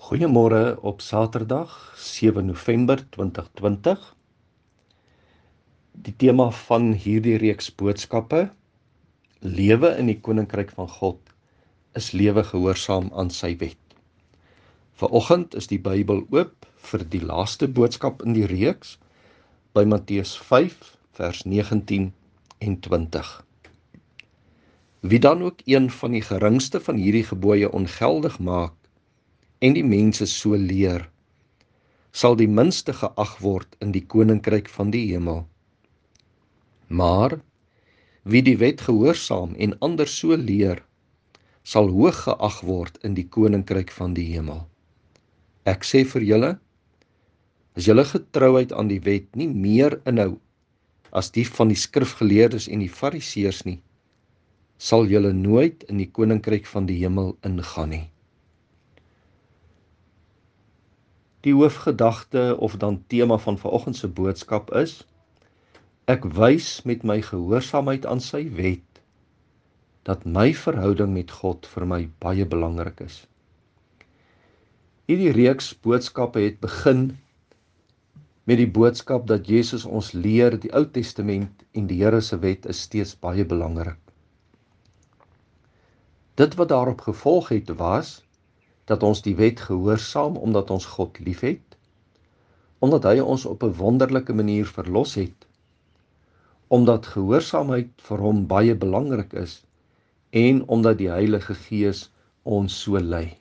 Goeiemôre op Saterdag, 7 November 2020. Die tema van hierdie reeks boodskappe, lewe in die koninkryk van God, is lewe gehoorsaam aan sy wet. Vanoggend is die Bybel oop vir die laaste boodskap in die reeks, by Matteus 5, vers 19 en 20. Wie dan ook een van die geringste van hierdie gebooie ongeldig maak, en die mense so leer, sal die minste geag word in die koninkryk van die hemel. Maar wie die wet gehoorsaam en ander so leer, sal hoog geag word in die koninkryk van die hemel. Ek sê vir julle, as julle getrouheid aan die wet nie meer inhou as die van die skrifgeleerdes en die fariseërs nie, sal julle nooit in die koninkryk van die hemel ingaan nie. Die hoofgedagte of dan tema van vanoggend se boodskap is: ek wys met my gehoorsaamheid aan sy wet dat my verhouding met God vir my baie belangrik is. Hierdie reeks boodskappe het begin met die boodskap dat Jesus ons leer die Ou Testament en die Here se wet is steeds baie belangrik. Dit wat daarop gevolg het was dat ons die wet gehoorsaam omdat ons God liefhet, omdat hy ons op 'n wonderlike manier verlos het, omdat gehoorsaamheid vir hom baie belangrik is en omdat die Heilige Gees ons so lei.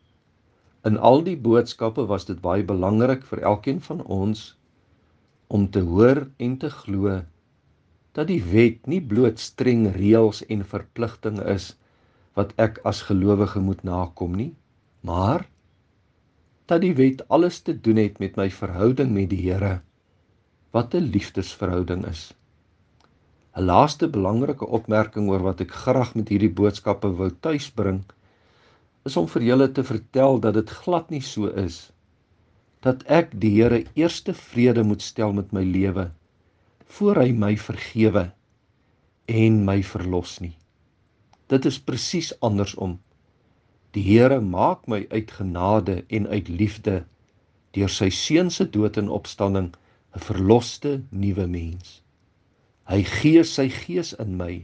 In al die boodskappe was dit baie belangrik vir elkeen van ons om te hoor en te glo dat die wet nie bloot streng reëls en verpligtinge is wat ek as gelowige moet nakom nie, maar dat die wet alles te doen het met my verhouding met die Here, wat 'n liefdesverhouding is. 'n Laaste belangrike opmerking oor wat ek graag met hierdie boodskappe wou tuisbring, is om vir julle te vertel dat dit glad nie so is dat ek die Here eerste vrede moet stel met my lewe, voor hy my vergewe en my verlos nie. Dit is presies andersom. Die Here maak my uit genade en uit liefde deur sy seun se dood en opstanding 'n verloste nuwe mens. Hy gee sy gees in my.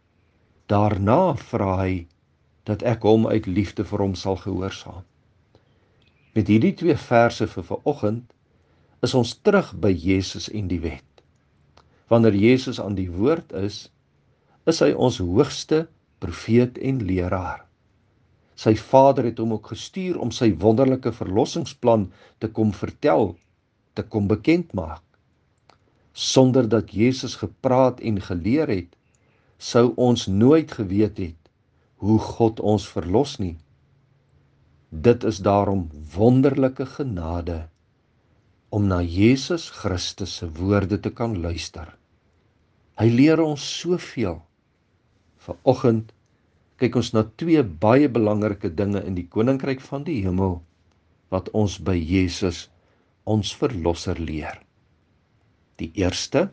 Daarna vra hy dat ek hom uit liefde vir hom sal gehoorsaam. Met hierdie twee verse vir vanoggend is ons terug by Jesus en die wet. Wanneer Jesus aan die woord is hy ons hoogste profeet en leraar. Sy Vader het hom ook gestuur om sy wonderlike verlossingsplan te kom vertel, te kom bekend maak. Sonder dat Jesus gepraat en geleer het, sou ons nooit geweet het hoe God ons verlos nie. Dit is daarom wonderlike genade om na Jesus Christus se woorde te kan luister. Hy leer ons soveel. Vanoggend kyk ons na twee baie belangrike dinge in die koninkryk van die hemel wat ons by Jesus, ons verlosser, leer. Die eerste,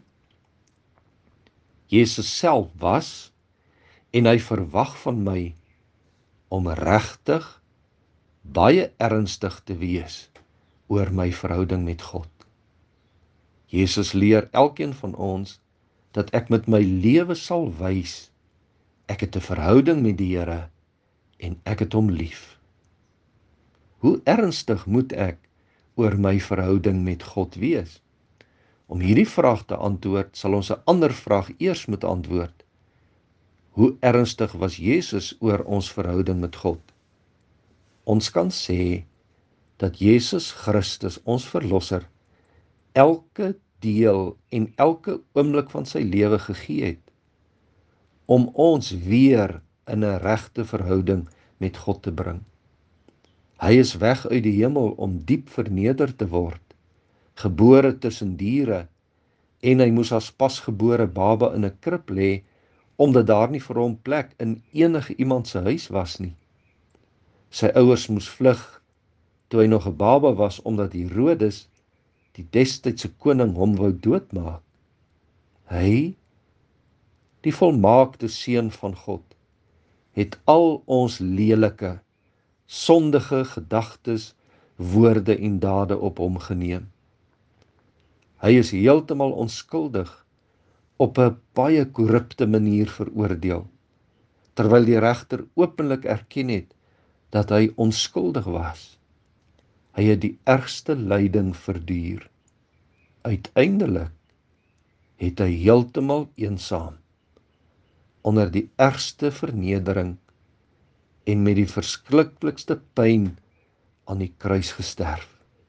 Jesus self was en hy verwag van my om regtig baie ernstig te wees oor my verhouding met God. Jesus leer elkeen van ons dat ek met my lewe sal wys ek het 'n verhouding met die Here en ek het hom lief. Hoe ernstig moet ek oor my verhouding met God wees? Om hierdie vraag te antwoord, sal ons 'n ander vraag eers moet antwoord. Hoe ernstig was Jesus oor ons verhouding met God? Ons kan sê dat Jesus Christus, ons verlosser, elke deel en elke oomblik van sy lewe gegee het om ons weer in 'n regte verhouding met God te bring. Hy is weg uit die hemel om diep verneder te word, gebore tussen diere, en hy moes as pasgebore baba in 'n krib lê, omdat daar nie vir hom plek in enige iemand se huis was nie. Sy ouers moes vlug toe hy nog 'n baba was, omdat Herodes, die destydse koning, hom wou doodmaak. Hy, die volmaakte seun van God, het al ons lelike, sondige gedagtes, woorde en dade op hom geneem. Hy is heeltemal onskuldig op 'n baie korrupte manier veroordeel, terwyl die regter openlik erken het dat hy onskuldig was. Hy het die ergste lyding verduur. Uiteindelik het hy heeltemal eensaam, onder die ergste vernedering en met die verskriklikste pyn aan die kruis gesterf.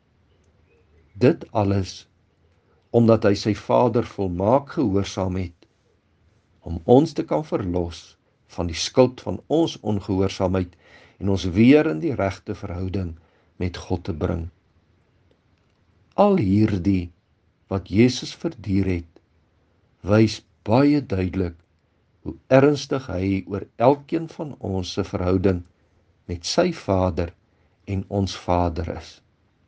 Dit alles omdat hy sy Vader volmaak gehoorsaam het, om ons te kan verlos van die skuld van ons ongehoorsaamheid en ons weer in die regte verhouding met God te bring. Al hierdie wat Jesus verduur het, wys baie duidelik hoe ernstig hy oor elkeen van ons se verhouding met sy Vader en ons Vader is.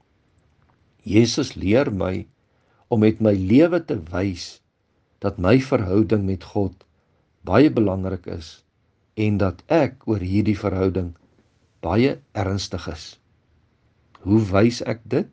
Jesus leer my om met my lewe te wys dat my verhouding met God baie belangrik is en dat ek oor hierdie verhouding baie ernstig is. Hoe wys ek dit?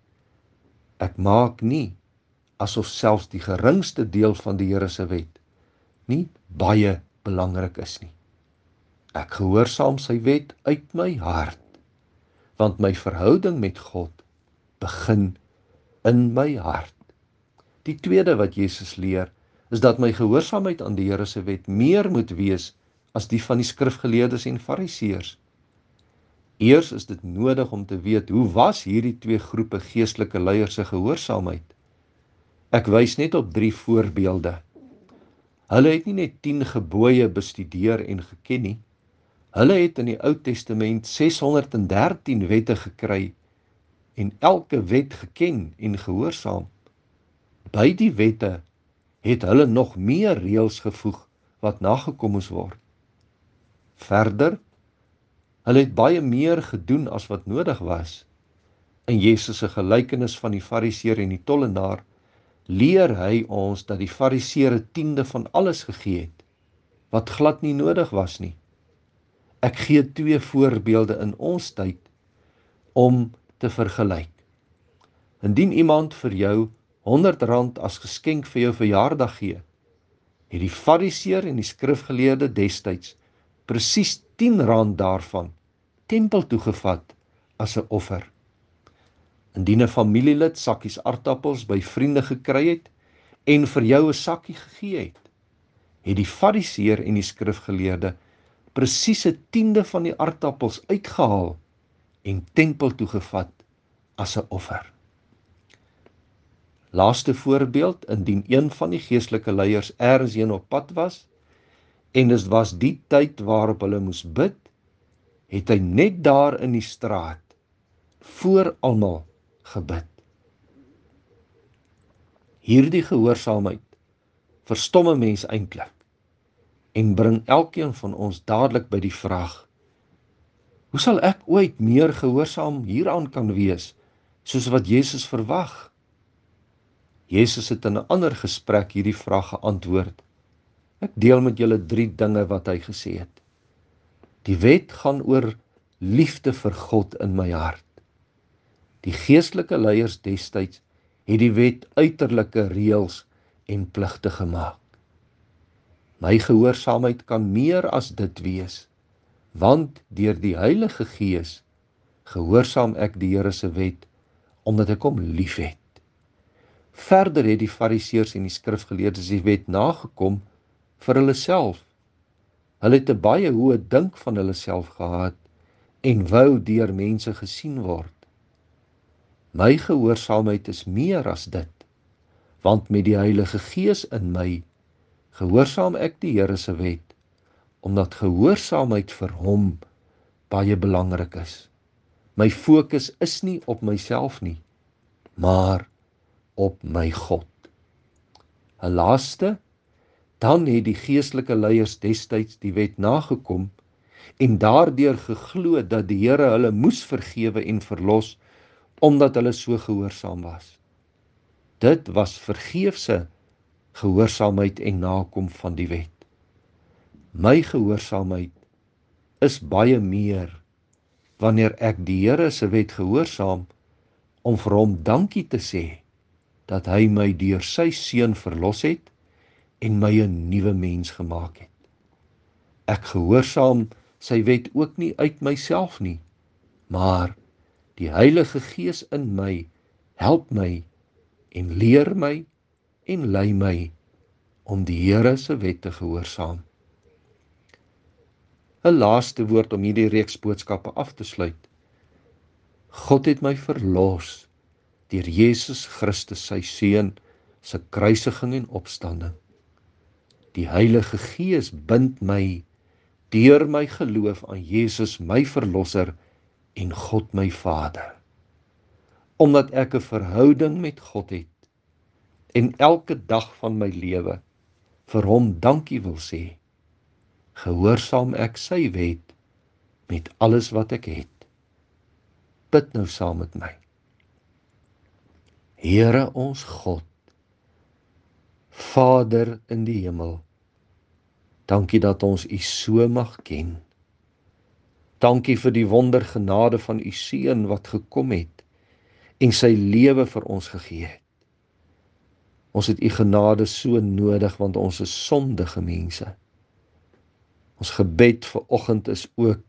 Ek maak nie asof selfs die geringste deel van die Here se wet nie baie belangrik is nie. Ek gehoorsaam sy wet uit my hart, want my verhouding met God begin in my hart. Die tweede wat Jesus leer, is dat my gehoorsaamheid aan die Here se wet meer moet wees as die van die skrifgeleerdes en fariseërs. Eers is dit nodig om te weet, hoe was hierdie twee groepe geestelike leiers se gehoorsaamheid? Ek wys net op 3 voorbeelde. Hulle het nie net 10 gebooie bestudeer en geken nie. Hulle het in die Ou Testament 613 wette gekry en elke wet geken en gehoorsaam. By die wette het hulle nog meer reëls gevoeg wat nagekom moes word. Verder, hulle het baie meer gedoen as wat nodig was. In Jesus se gelykenis van die fariseer en die tollenaar leer hy ons dat die fariseer 'n tiende van alles gegee het, wat glad nie nodig was nie. Ek gee 2 voorbeelde in ons tyd om te vergelyk. Indien iemand vir jou R100 as geskenk vir jou verjaardag gee, het die fariseer en die skrifgeleerde destyds presies R10 daarvan tempel toe gevat as 'n offer. Indien 'n familielid sakkies aardappels by vriende gekry het en vir jou 'n sakkie gegee het, het die fariseer en die skrifgeleerde presies 'n tiende van die aardappels uitgehaal en tempel toe gevat as 'n offer. Laaste voorbeeld, indien een van die geestelike leiers ergens heen op pad was, en dit was die tyd waarop hulle moes bid, het hy net daar in die straat, voor almal gebid. Hierdie gehoorsaamheid verstom 'n mens eintlik, en bring elkeen van ons dadelik by die vraag, hoe sal ek ooit meer gehoorsaam hieraan kan wees, soos wat Jesus verwag? Jesus het in 'n ander gesprek hierdie vraag geantwoord. Ek deel met julle 3 dinge wat hy gesê het. Die wet gaan oor liefde vir God in my hart. Die geestelike leiers destyds het die wet uiterlike reëls en pligte gemaak. My gehoorsaamheid kan meer as dit wees, want deur die Heilige Gees gehoorsaam ek die Here se wet, omdat ek hom liefhet. Verder het die fariseërs en die skrifgeleerdes die wet nagekom vir hulle self. Hulle het 'n baie hoë dink van hulle self gehad en wou deur mense gesien word. My gehoorsaamheid is meer as dit, want met die Heilige Gees in my gehoorsaam ek die Here se wet, omdat gehoorsaamheid vir hom baie belangrik is. My fokus is nie op myself nie, maar op my God. 'n Laaste, dan het die geestelike leiers destyds die wet nagekom en daardeur geglo dat die Here hulle moes vergewe en verlos, omdat hulle so gehoorsaam was. Dit was vergeefse gehoorsaamheid en nakom van die wet. My gehoorsaamheid is baie meer wanneer ek die Here se wet gehoorsaam, om vir hom dankie te sê, dat hy my deur sy seun verlos het, en my 'n nuwe mens gemaak het. Ek gehoorsaam sy wet ook nie uit myself nie, maar die Heilige Gees in my, help my, en leer my, en lei my, om die Here se wet te gehoorsaam. 'n laaste woord om hierdie reeks boodskappe af te sluit. God het my verlos deur Jesus Christus sy seun se kruisiging en opstanding. Die Heilige Gees bind my deur my geloof aan Jesus my verlosser en God my Vader. Omdat ek 'n verhouding met God het en elke dag van my lewe vir hom dankie wil sê, gehoorsaam ek sy wet met alles wat ek het. Bid nou saam met my. Here ons God, Vader in die hemel, dankie dat ons U so mag ken. Dankie vir die wondergenade van U seun wat gekom het en sy lewe vir ons gegee het. Ons het U genade so nodig, want ons is sondige mense. Ons gebed vir oggend is ook,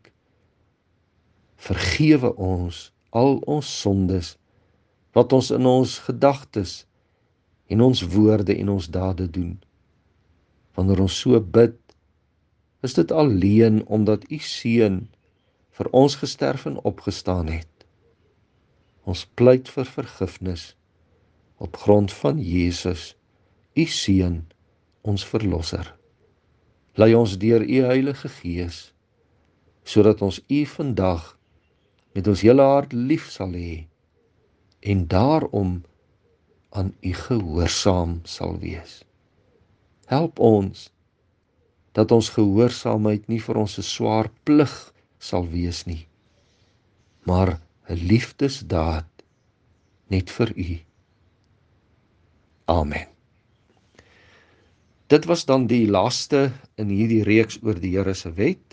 vergewe ons al ons sondes, wat ons in ons gedagtes en ons woorde en ons dade doen. Wanneer ons so bid, is dit alleen omdat U seun vir ons gesterf en opgestaan het. Ons pleit vir vergifnis op grond van Jesus, U seun, ons verlosser. Lei ons deur U Heilige Gees, sodat ons U vandag met ons hele hart lief sal hê en daarom aan U gehoorsaam sal wees. Help ons dat ons gehoorsaamheid nie vir ons 'n swaar plig sal wees nie, maar 'n liefdesdaad net vir U. Amen. Dit was dan die laaste in hierdie reeks oor die Here se wet.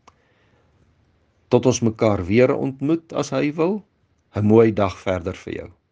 Tot ons mekaar weer ontmoet as hy wil, 'n mooi dag verder vir jou.